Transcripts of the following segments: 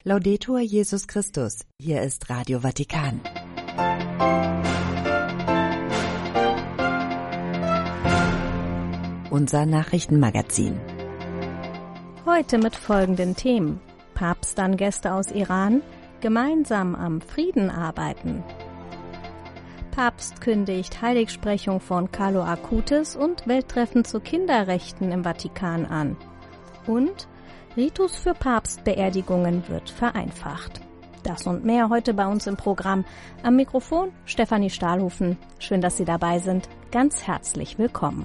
Laudetur Jesus Christus. Hier ist Radio Vatikan. Unser Nachrichtenmagazin. Heute mit folgenden Themen: Papst an Gäste aus Iran, gemeinsam am Frieden arbeiten. Papst kündigt Heiligsprechung von Carlo Acutis und Welttreffen zu Kinderrechten im Vatikan an. Und Ritus für Papstbeerdigungen wird vereinfacht. Das und mehr heute bei uns im Programm. Am Mikrofon Stefanie Stahlhofen. Schön, dass Sie dabei sind. Ganz herzlich willkommen.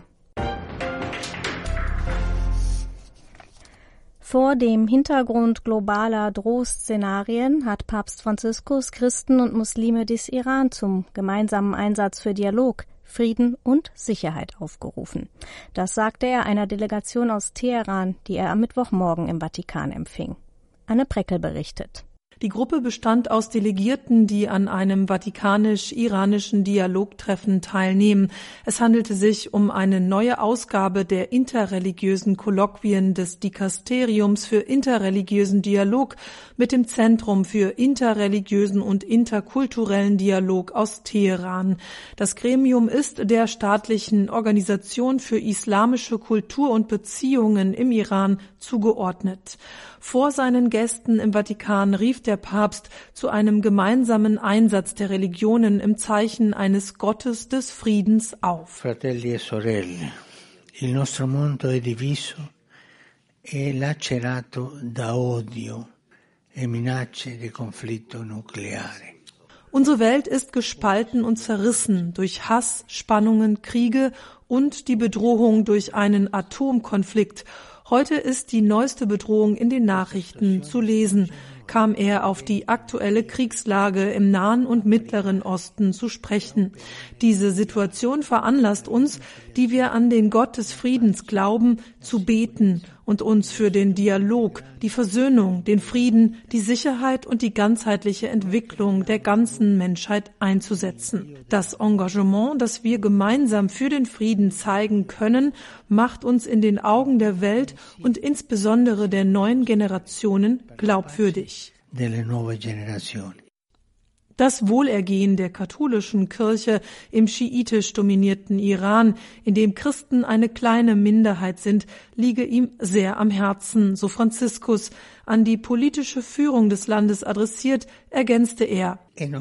Vor dem Hintergrund globaler Drohszenarien hat Papst Franziskus Christen und Muslime des Iran zum gemeinsamen Einsatz für Dialog, Frieden und Sicherheit aufgerufen. Das sagte er einer Delegation aus Teheran, die er am Mittwochmorgen im Vatikan empfing. Anne Preckel berichtet. Die Gruppe bestand aus Delegierten, die an einem vatikanisch-iranischen Dialogtreffen teilnehmen. Es handelte sich um eine neue Ausgabe der interreligiösen Kolloquien des Dikasteriums für interreligiösen Dialog mit dem Zentrum für interreligiösen und interkulturellen Dialog aus Teheran. Das Gremium ist der staatlichen Organisation für islamische Kultur und Beziehungen im Iran zugeordnet. Vor seinen Gästen im Vatikan rief der Papst zu einem gemeinsamen Einsatz der Religionen im Zeichen eines Gottes des Friedens auf. Fratelli e sorelle, il nostro mondo è diviso e lacerato da odio e minacce di conflitto nucleare. Unsere Welt ist gespalten und zerrissen durch Hass, Spannungen, Kriege und die Bedrohung durch einen Atomkonflikt. Heute ist die neueste Bedrohung in den Nachrichten zu lesen, kam er auf die aktuelle Kriegslage im Nahen und Mittleren Osten zu sprechen. Diese Situation veranlasst uns, die wir an den Gott des Friedens glauben, zu beten und uns für den Dialog, die Versöhnung, den Frieden, die Sicherheit und die ganzheitliche Entwicklung der ganzen Menschheit einzusetzen. Das Engagement, das wir gemeinsam für den Frieden zeigen können, macht uns in den Augen der Welt und insbesondere der neuen Generationen glaubwürdig. Das Wohlergehen der katholischen Kirche im schiitisch dominierten Iran, in dem Christen eine kleine Minderheit sind, liege ihm sehr am Herzen, so Franziskus. An die politische Führung des Landes adressiert, ergänzte er: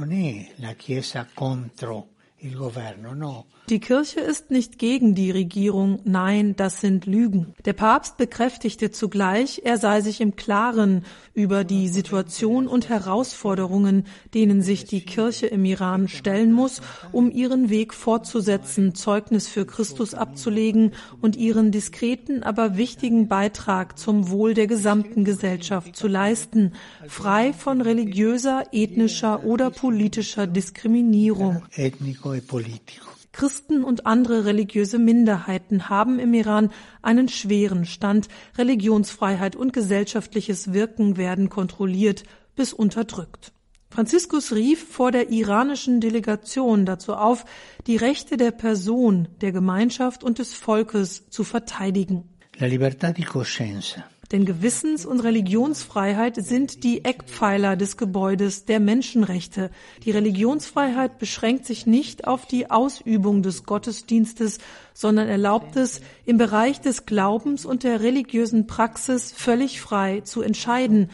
Die Kirche ist nicht gegen die Regierung, nein, das sind Lügen. Der Papst bekräftigte zugleich, er sei sich im Klaren über die Situation und Herausforderungen, denen sich die Kirche im Iran stellen muss, um ihren Weg fortzusetzen, Zeugnis für Christus abzulegen und ihren diskreten, aber wichtigen Beitrag zum Wohl der gesamten Gesellschaft zu leisten, frei von religiöser, ethnischer oder politischer Diskriminierung. Christen und andere religiöse Minderheiten haben im Iran einen schweren Stand. Religionsfreiheit und gesellschaftliches Wirken werden kontrolliert bis unterdrückt. Franziskus rief vor der iranischen Delegation dazu auf, die Rechte der Person, der Gemeinschaft und des Volkes zu verteidigen. La libertà di coscienza. Denn Gewissens- und Religionsfreiheit sind die Eckpfeiler des Gebäudes der Menschenrechte. Die Religionsfreiheit beschränkt sich nicht auf die Ausübung des Gottesdienstes, sondern erlaubt es, im Bereich des Glaubens und der religiösen Praxis völlig frei zu entscheiden.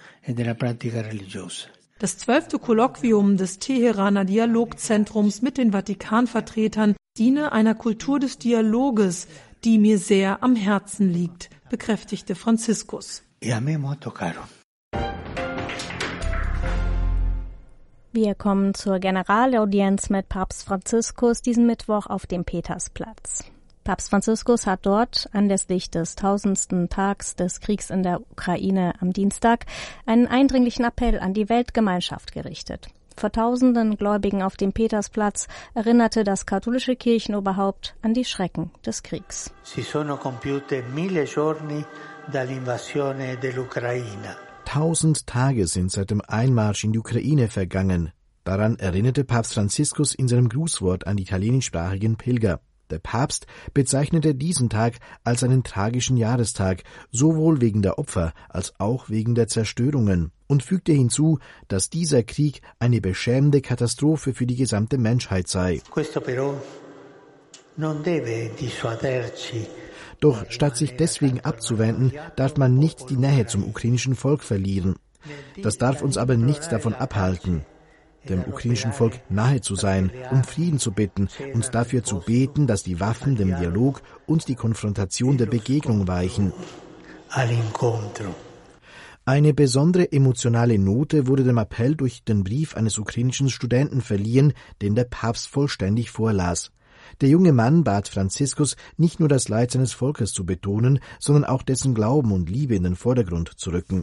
Das 12. Kolloquium des Teheraner Dialogzentrums mit den Vatikanvertretern diene einer Kultur des Dialoges, die mir sehr am Herzen liegt, bekräftigte Franziskus. Wir kommen zur Generalaudienz mit Papst Franziskus diesen Mittwoch auf dem Petersplatz. Papst Franziskus hat dort anlässlich des 1000. Tags des Kriegs in der Ukraine am Dienstag einen eindringlichen Appell an die Weltgemeinschaft gerichtet. Vor Tausenden Gläubigen auf dem Petersplatz erinnerte das katholische Kirchenoberhaupt an die Schrecken des Kriegs. Si sono compiute 1000 giorni dall'invasione dell'Ucraina. 1000 Tage sind seit dem Einmarsch in die Ukraine vergangen. Daran erinnerte Papst Franziskus in seinem Grußwort an die italienischsprachigen Pilger. Der Papst bezeichnete diesen Tag als einen tragischen Jahrestag, sowohl wegen der Opfer als auch wegen der Zerstörungen. und fügte hinzu, dass dieser Krieg eine beschämende Katastrophe für die gesamte Menschheit sei. Doch statt sich deswegen abzuwenden, darf man nicht die Nähe zum ukrainischen Volk verlieren. Das darf uns aber nicht davon abhalten, dem ukrainischen Volk nahe zu sein, um Frieden zu bitten und dafür zu beten, dass die Waffen dem Dialog und die Konfrontation der Begegnung weichen. Eine besondere emotionale Note wurde dem Appell durch den Brief eines ukrainischen Studenten verliehen, den der Papst vollständig vorlas. Der junge Mann bat Franziskus, nicht nur das Leid seines Volkes zu betonen, sondern auch dessen Glauben und Liebe in den Vordergrund zu rücken.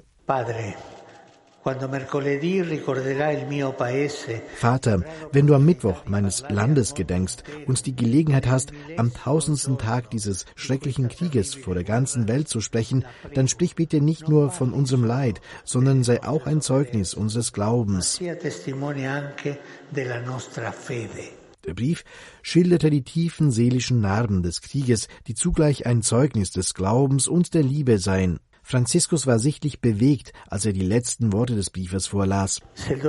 Vater, wenn du am Mittwoch meines Landes gedenkst und die Gelegenheit hast, am 1000. Tag dieses schrecklichen Krieges vor der ganzen Welt zu sprechen, dann sprich bitte nicht nur von unserem Leid, sondern sei auch ein Zeugnis unseres Glaubens. Der Brief schilderte die tiefen seelischen Narben des Krieges, die zugleich ein Zeugnis des Glaubens und der Liebe seien. Franziskus war sichtlich bewegt, als er die letzten Worte des Briefes vorlas.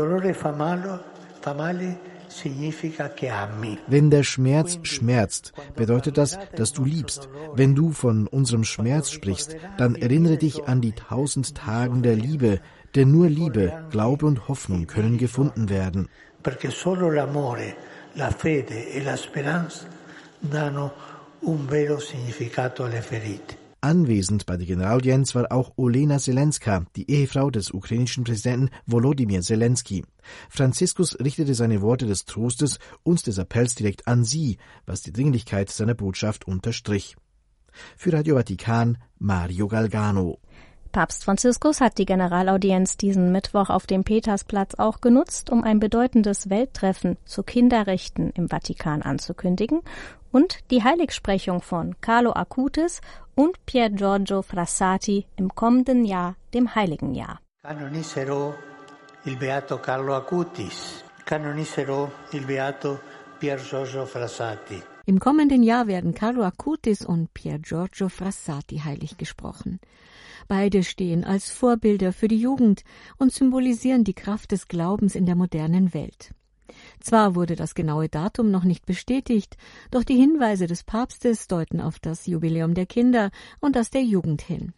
Wenn der Schmerz schmerzt, bedeutet das, dass du liebst. Wenn du von unserem Schmerz sprichst, dann erinnere dich an die 1000 Tagen der Liebe, denn nur Liebe, Glaube und Hoffnung können gefunden werden. Perché solo l'amore, la fede e la speranza danno un vero significato alle ferite. Anwesend bei der Generalaudienz war auch Olena Zelenska, die Ehefrau des ukrainischen Präsidenten Volodymyr Zelensky. Franziskus richtete seine Worte des Trostes und des Appells direkt an sie, was die Dringlichkeit seiner Botschaft unterstrich. Für Radio Vatikan, Mario Galgano. Papst Franziskus hat die Generalaudienz diesen Mittwoch auf dem Petersplatz auch genutzt, um ein bedeutendes Welttreffen zu Kinderrechten im Vatikan anzukündigen und die Heiligsprechung von Carlo Acutis und Pier Giorgio Frassati im kommenden Jahr, dem Heiligen Jahr. Canoniserò il Beato Carlo Acutis, canoniserò il Beato Pier Giorgio Frassati. Im kommenden Jahr werden Carlo Acutis und Pier Giorgio Frassati heilig gesprochen. Beide stehen als Vorbilder für die Jugend und symbolisieren die Kraft des Glaubens in der modernen Welt. Zwar wurde das genaue Datum noch nicht bestätigt, doch die Hinweise des Papstes deuten auf das Jubiläum der Kinder und das der Jugend hin.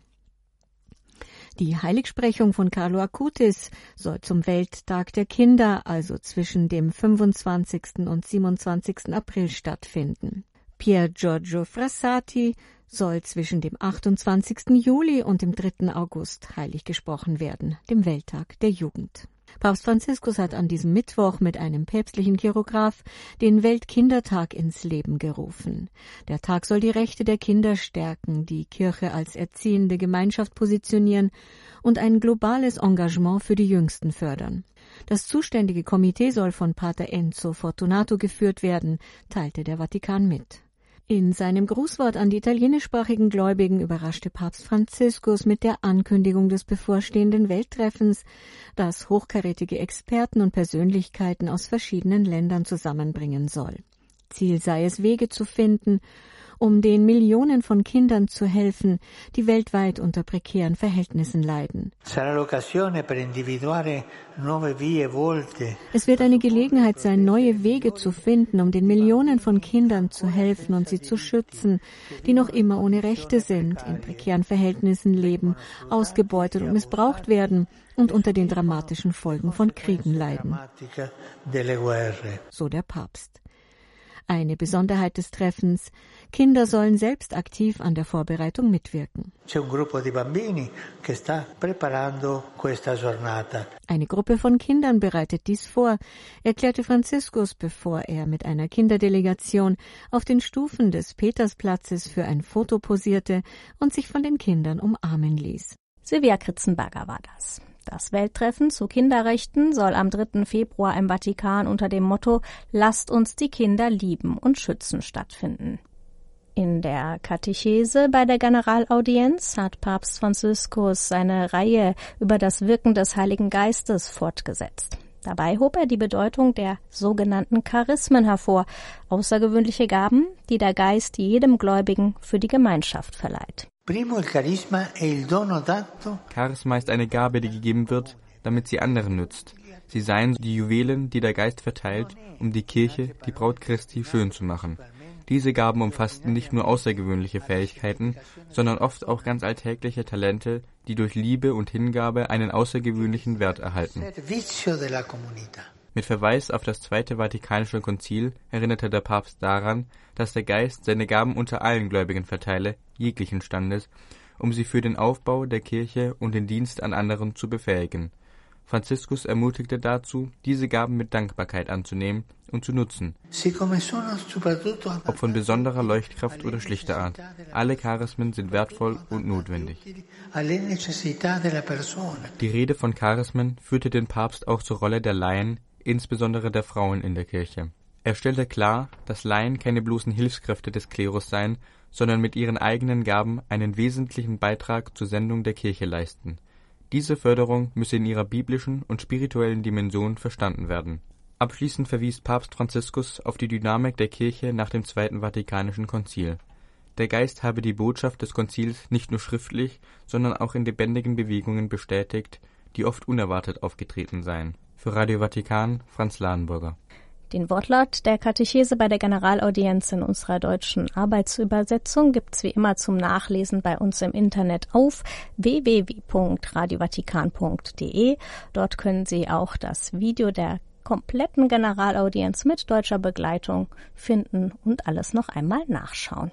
Die Heiligsprechung von Carlo Acutis soll zum Welttag der Kinder, also zwischen dem 25. und 27. April stattfinden. Pier Giorgio Frassati soll zwischen dem 28. Juli und dem 3. August heilig gesprochen werden, dem Welttag der Jugend. Papst Franziskus hat an diesem Mittwoch mit einem päpstlichen Chirograph den Weltkindertag ins Leben gerufen. Der Tag soll die Rechte der Kinder stärken, die Kirche als erziehende Gemeinschaft positionieren und ein globales Engagement für die Jüngsten fördern. Das zuständige Komitee soll von Pater Enzo Fortunato geführt werden, teilte der Vatikan mit. In seinem Grußwort an die italienischsprachigen Gläubigen überraschte Papst Franziskus mit der Ankündigung des bevorstehenden Welttreffens, das hochkarätige Experten und Persönlichkeiten aus verschiedenen Ländern zusammenbringen soll. Ziel sei es, Wege zu finden, um den Millionen von Kindern zu helfen, die weltweit unter prekären Verhältnissen leiden. Es wird eine Gelegenheit sein, neue Wege zu finden, um den Millionen von Kindern zu helfen und sie zu schützen, die noch immer ohne Rechte sind, in prekären Verhältnissen leben, ausgebeutet und missbraucht werden und unter den dramatischen Folgen von Kriegen leiden. So der Papst. Eine Besonderheit des Treffens: Kinder sollen selbst aktiv an der Vorbereitung mitwirken. Eine Gruppe von Kindern bereitet dies vor, erklärte Franziskus, bevor er mit einer Kinderdelegation auf den Stufen des Petersplatzes für ein Foto posierte und sich von den Kindern umarmen ließ. Silvia Kritzenberger war das. Das Welttreffen zu Kinderrechten soll am 3. Februar im Vatikan unter dem Motto »Lasst uns die Kinder lieben und schützen« stattfinden. In der Katechese bei der Generalaudienz hat Papst Franziskus seine Reihe über das Wirken des Heiligen Geistes fortgesetzt. Dabei hob er die Bedeutung der sogenannten Charismen hervor, außergewöhnliche Gaben, die der Geist jedem Gläubigen für die Gemeinschaft verleiht. Charisma ist eine Gabe, die gegeben wird, damit sie anderen nützt. Sie seien die Juwelen, die der Geist verteilt, um die Kirche, die Braut Christi, schön zu machen. Diese Gaben umfassten nicht nur außergewöhnliche Fähigkeiten, sondern oft auch ganz alltägliche Talente, die durch Liebe und Hingabe einen außergewöhnlichen Wert erhalten. Mit Verweis auf das Zweite Vatikanische Konzil erinnerte der Papst daran, dass der Geist seine Gaben unter allen Gläubigen verteile, jeglichen Standes, um sie für den Aufbau der Kirche und den Dienst an anderen zu befähigen. Franziskus ermutigte dazu, diese Gaben mit Dankbarkeit anzunehmen und zu nutzen, ob von besonderer Leuchtkraft oder schlichter Art. Alle Charismen sind wertvoll und notwendig. Die Rede von Charismen führte den Papst auch zur Rolle der Laien, insbesondere der Frauen in der Kirche. Er stellte klar, dass Laien keine bloßen Hilfskräfte des Klerus seien, sondern mit ihren eigenen Gaben einen wesentlichen Beitrag zur Sendung der Kirche leisten. Diese Förderung müsse in ihrer biblischen und spirituellen Dimension verstanden werden. Abschließend verwies Papst Franziskus auf die Dynamik der Kirche nach dem Zweiten Vatikanischen Konzil. Der Geist habe die Botschaft des Konzils nicht nur schriftlich, sondern auch in lebendigen Bewegungen bestätigt, die oft unerwartet aufgetreten seien. Für Radio Vatikan, Franz Ladenburger. Den Wortlaut der Katechese bei der Generalaudienz in unserer deutschen Arbeitsübersetzung gibt's wie immer zum Nachlesen bei uns im Internet auf www.radiovatikan.de. Dort können Sie auch das Video der kompletten Generalaudienz mit deutscher Begleitung finden und alles noch einmal nachschauen.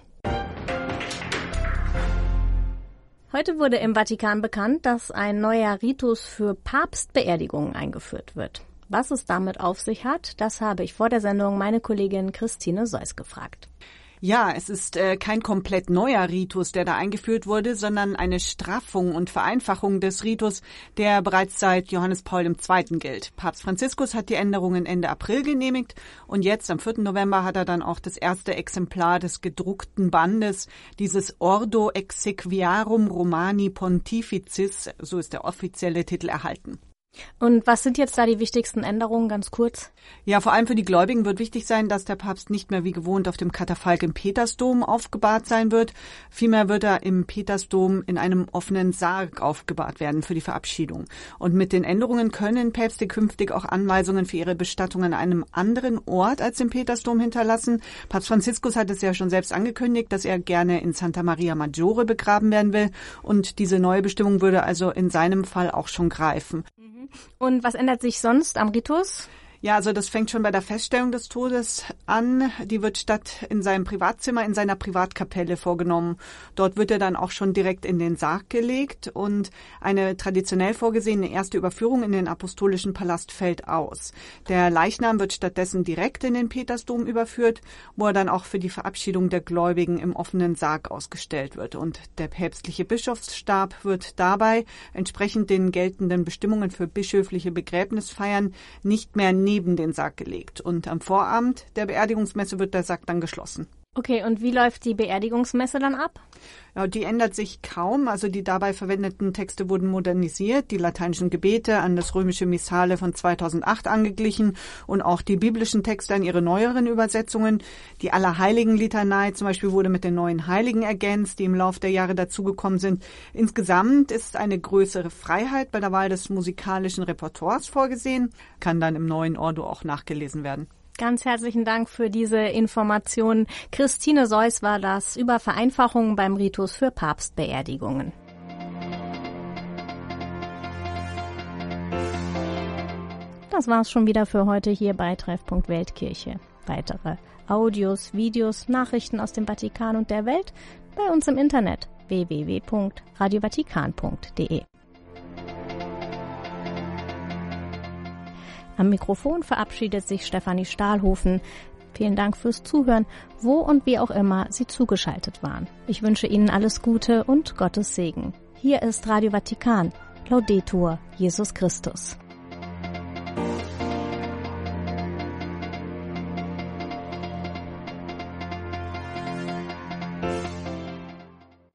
Heute wurde im Vatikan bekannt, dass ein neuer Ritus für Papstbeerdigungen eingeführt wird. Was es damit auf sich hat, das habe ich vor der Sendung meine Kollegin Christine Seuss gefragt. Ja, es ist kein komplett neuer Ritus, der da eingeführt wurde, sondern eine Straffung und Vereinfachung des Ritus, der bereits seit Johannes Paul II. Gilt. Papst Franziskus hat die Änderungen Ende April genehmigt und jetzt am 4. November hat er dann auch das erste Exemplar des gedruckten Bandes, dieses Ordo Exequiarum Romani Pontificis, so ist der offizielle Titel, erhalten. Und was sind jetzt da die wichtigsten Änderungen, ganz kurz? Ja, vor allem für die Gläubigen wird wichtig sein, dass der Papst nicht mehr wie gewohnt auf dem Katafalk im Petersdom aufgebahrt sein wird. Vielmehr wird er im Petersdom in einem offenen Sarg aufgebahrt werden für die Verabschiedung. Und mit den Änderungen können Päpste künftig auch Anweisungen für ihre Bestattung an einem anderen Ort als im Petersdom hinterlassen. Papst Franziskus hat es ja schon selbst angekündigt, dass er gerne in Santa Maria Maggiore begraben werden will. Und diese neue Bestimmung würde also in seinem Fall auch schon greifen. Und was ändert sich sonst am Ritus? Ja, also das fängt schon bei der Feststellung des Todes an. Die wird statt in seinem Privatzimmer in seiner Privatkapelle vorgenommen. Dort wird er dann auch schon direkt in den Sarg gelegt und eine traditionell vorgesehene erste Überführung in den apostolischen Palast fällt aus. Der Leichnam wird stattdessen direkt in den Petersdom überführt, wo er dann auch für die Verabschiedung der Gläubigen im offenen Sarg ausgestellt wird. Und der päpstliche Bischofsstab wird dabei entsprechend den geltenden Bestimmungen für bischöfliche Begräbnisfeiern nicht mehr neben den Sarg gelegt. Und am Vorabend der Beerdigungsmesse wird der Sarg dann geschlossen. Okay, und wie läuft die Beerdigungsmesse dann ab? Ja, die ändert sich kaum. Also die dabei verwendeten Texte wurden modernisiert, die lateinischen Gebete an das römische Missale von 2008 angeglichen und auch die biblischen Texte an ihre neueren Übersetzungen. Die Allerheiligen-Litanei zum Beispiel wurde mit den neuen Heiligen ergänzt, die im Laufe der Jahre dazugekommen sind. Insgesamt ist eine größere Freiheit bei der Wahl des musikalischen Repertoires vorgesehen, kann dann im neuen Ordo auch nachgelesen werden. Ganz herzlichen Dank für diese Informationen. Christine Seuss war das über Vereinfachungen beim Ritus für Papstbeerdigungen. Das war's schon wieder für heute hier bei Treffpunkt Weltkirche. Weitere Audios, Videos, Nachrichten aus dem Vatikan und der Welt bei uns im Internet www.radiovatikan.de. Am Mikrofon verabschiedet sich Stefanie Stahlhofen. Vielen Dank fürs Zuhören, wo und wie auch immer Sie zugeschaltet waren. Ich wünsche Ihnen alles Gute und Gottes Segen. Hier ist Radio Vatikan. Laudetur Jesus Christus.